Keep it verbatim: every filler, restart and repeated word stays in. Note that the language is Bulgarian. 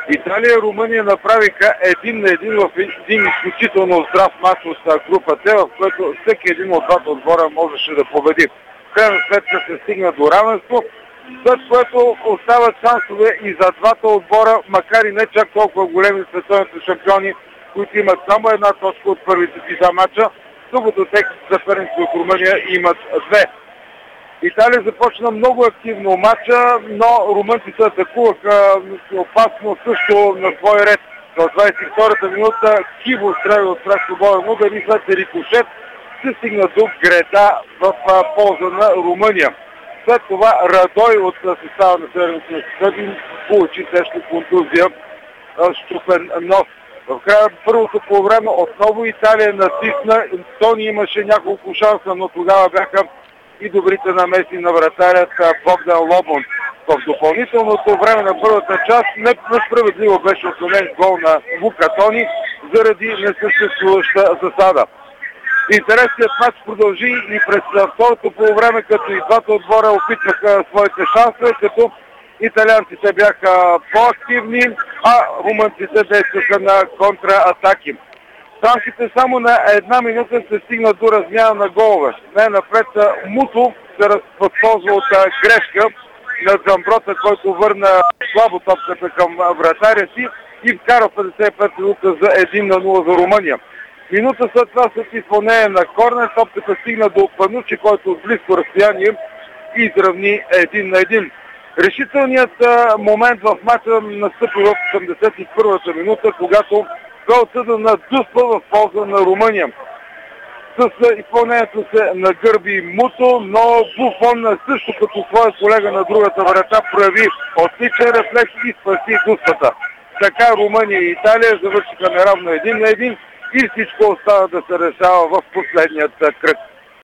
Италия и Румъния направиха един на един в един изключително здрав мач от групата, в който всеки един от двата отбора можеше да победи. В крайна сметка се стигна до равенство, след което остават шансове и за двата отбора, макар и не чак толкова големи световните шампиони, които имат само една точка от първите си два мача, докато техните съперници от Румъния имат две. Италия започна много активно матча, но румънците атакуваха опасно също на свой ред. В двадесет и втората минута Киво стреля от прав свободен удар и след рикошет се стигна до греда в полза на Румъния. След това Радой от състава на Северните Съдин получи тежка контузия, щупен нос. В края на първото полувреме отново Италия натисна, Тони имаше няколко шанса, но тогава бяха и добрите намеси на вратарят Богдан Лобон. В допълнителното време на първата част несправедливо беше отклонен гол на Лука Тони заради несъществуваща засада. Интересният матч продължи и през второто полувреме, като и двата отбора опитваха своите шансове, като италианците бяха по-активни, а румънците действаха на контратаки. В рамките само на една минута се стигна до размяна на голове. Най-напред Муто се възползва от грешка на Дзамброта, който върна слабо топката към вратаря си и вкара петдесет и пет минута за един на нула за Румъния. Минута след това след изпълнение на корнер, топката стигна до Панучи, който от близко разстояние изравни един на един. Решителният момент в мача настъпи в осемдесет и първата минута, когато бе отсъдена Дуспа в полза на Румъния. С изпълнението се нагърби Муто, но Буфон също като своя колега на другата врата прояви отличен рефлекс и спаси Дуспата. Така Румъния и Италия завършиха неравно един на един и всичко остава да се решава в последният кръг.